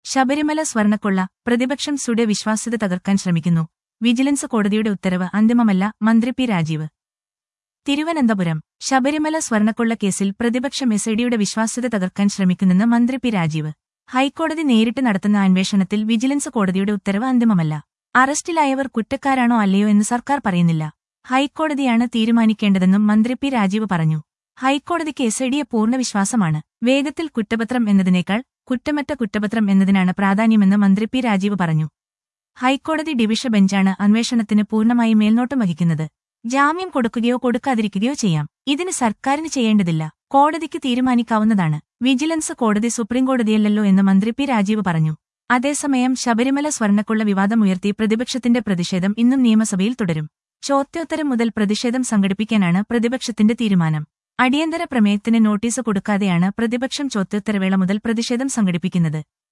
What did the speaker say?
ശബരിമല സ്വർണ്ണക്കൊള്ള പ്രതിപക്ഷം സുഡെ വിശ്വാസ്യത തകർക്കാൻ ശ്രമിക്കുന്നു. വിജിലൻസ് കോടതിയുടെ ഉത്തരവ് അന്തിമമല്ല, മന്ത്രി പി രാജീവ്. തിരുവനന്തപുരം ശബരിമല സ്വർണ്ണക്കൊള്ള കേസിൽ പ്രതിപക്ഷം എസ്ഐഡിയുടെ വിശ്വാസ്യത തകർക്കാൻ ശ്രമിക്കുന്നെന്ന് മന്ത്രി പി രാജീവ്. ഹൈക്കോടതി നേരിട്ട് നടത്തുന്ന അന്വേഷണത്തിൽ വിജിലൻസ് കോടതിയുടെ ഉത്തരവ് അന്തിമമല്ല. അറസ്റ്റിലായവർ കുറ്റക്കാരാണോ അല്ലയോ എന്ന് സർക്കാർ പറയുന്നില്ല. ഹൈക്കോടതിയാണ് തീരുമാനിക്കേണ്ടതെന്നും മന്ത്രി പി രാജീവ് പറഞ്ഞു. ഹൈക്കോടതിക്ക് എസ്ഐഡിയെ പൂർണ്ണ വിശ്വാസമാണ്. വേഗത്തിൽ കുറ്റപത്രം എന്നതിനേക്കാൾ കുറ്റമറ്റ കുറ്റപത്രം എന്നതിനാണ് പ്രാധാന്യമെന്ന് മന്ത്രി പി രാജീവ് പറഞ്ഞു. ഹൈക്കോടതി ഡിവിഷൻ ബെഞ്ചാണ് അന്വേഷണത്തിന് പൂർണ്ണമായി മേൽനോട്ടം വഹിക്കുന്നത്. ജാമ്യം കൊടുക്കുകയോ കൊടുക്കാതിരിക്കുകയോ ചെയ്യാം. ഇതിന് സർക്കാരിന് ചെയ്യേണ്ടതില്ല, കോടതിക്ക് തീരുമാനിക്കാവുന്നതാണ്. വിജിലൻസ് കോടതി സുപ്രീംകോടതിയല്ലല്ലോ എന്ന് മന്ത്രി പി രാജീവ് പറഞ്ഞു. അതേസമയം ശബരിമല സ്വർണ്ണക്കൊള്ള വിവാദമുയർത്തി പ്രതിപക്ഷത്തിന്റെ പ്രതിഷേധം ഇന്നും നിയമസഭയിൽ തുടരും. ചോദ്യോത്തരം മുതൽ പ്രതിഷേധം സംഘടിപ്പിക്കാനാണ് പ്രതിപക്ഷത്തിന്റെ തീരുമാനം. അടിയന്തര പ്രമേയത്തിന് നോട്ടീസ് കൊടുക്കാതെയാണ് പ്രതിപക്ഷം ചോദ്യോത്തരവേള മുതൽ പ്രതിഷേധം സംഘടിപ്പിക്കുന്നത്.